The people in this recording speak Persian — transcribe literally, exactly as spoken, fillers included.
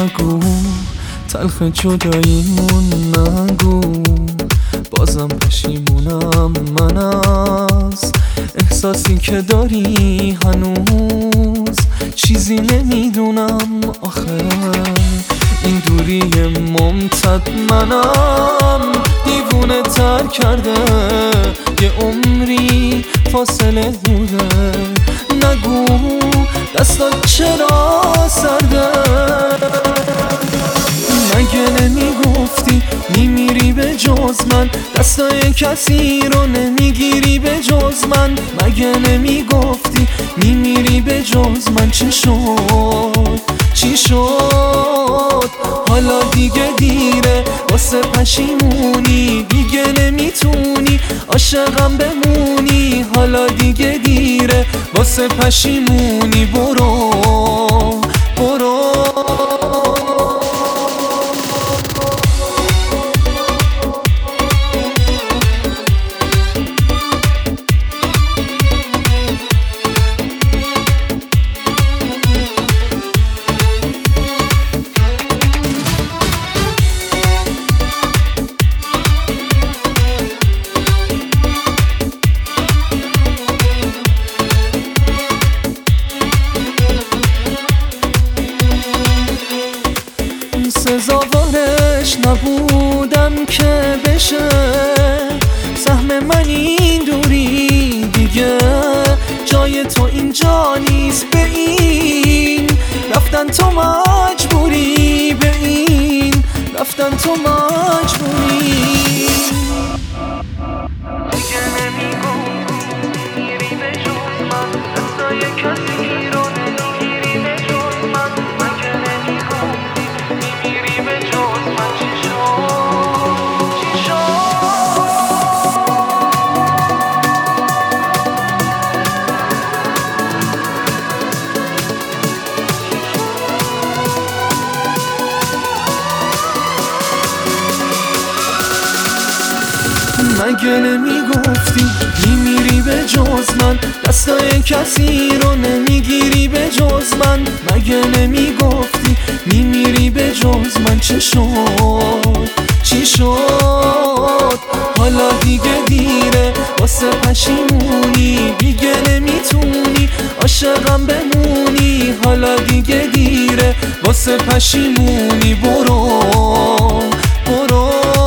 نگو، تلخ جداییمون نگو، بازم پشیمونم من از احساسی که داری هنوز. چیزی نمیدونم آخه این دوری ممتد منم دیوونه تر کرده، یه عمری فاصله بوده. نگو دستات چرا سرده، مگه نمیگفتی میمیری به جز من؟ دستای کسی رو نمیگیری به جز من. مگه نمیگفتی میمیری به جز من؟ چی شد چی شد حالا دیگه دیره واسه پشیمونی، دیگه نمیتونی عاشقم بمونی. حالا دیگه دیره واسه پشیمونی، برو برو. سزاوارش نبودم که بشه سهم من این دوری، دیگه جای تو اینجا نیست. به این رفتن تو مجبوری، به این رفتن تو مجبوری. دیگه نمیگم میری به جز من، دستای کسی رو نمیگیری به جز من. مگه نمیگم میمیری به جز من؟ چی شد چی شد مگه نمیگفتی میمیری به جز من؟ دستای کسی رو نمیگیری به جز من. مگه نمیگفتی میمیری به جز من؟ چه شد چی شد حالا دیگه دیره واسه پشیمونی، دیگه نمیتونی عاشقم بمونی. حالا دیگه دیره واسه پشیمونی، برو برو.